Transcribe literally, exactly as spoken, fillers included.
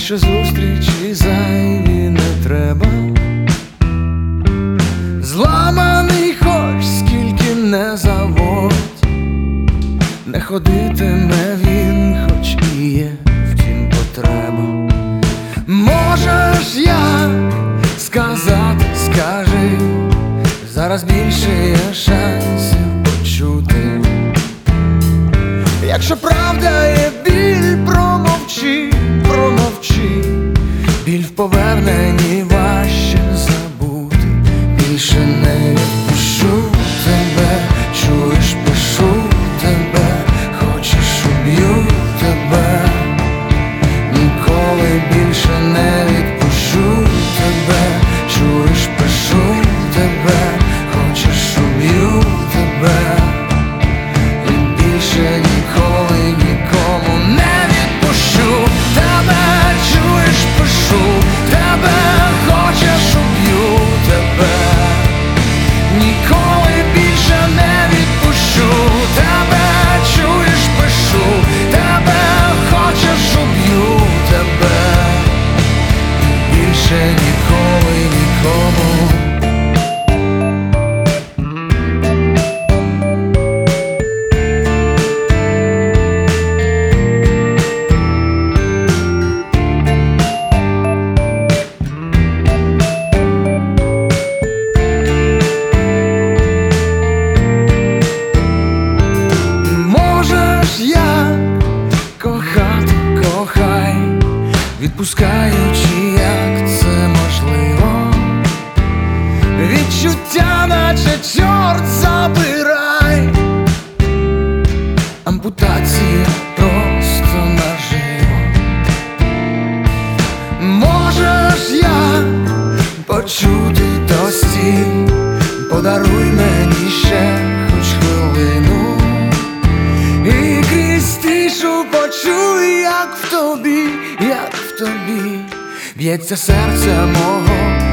більше зустрічі зайві не треба. Зламаний хоч скільки не заводь, не ходитиме він, хоч і є втім потреба. Можеш як сказати, скажи, зараз більше є шансів почути. Якщо правда є біль, промовчи, промовчи. Біль в поверненні важче забути. Більше не відпущу тебе, чуєш, пишу тебе, хочеш, уб'ю тебе. Ніколи більше не відпущу тебе, чуєш, пишу тебе, хочеш, уб'ю тебе. І більше ніколи нікому не відпущу тебе, чуєш, пишу тебе, хочеш, уб'ю тебе. Ніколи більше не відпущу тебе, чуєш, пишу тебе, хочеш, уб'ю тебе. Більше ніколи нікому. Відпускаючи, як це можливо, відчуття, наче чорт забирай. Ампутація просто наживо. Можеш як почути, то стій, подаруй мені ще хоч хвилину. І крізь тишу почуй, як в тобі, як в тобі б'ється серце мого.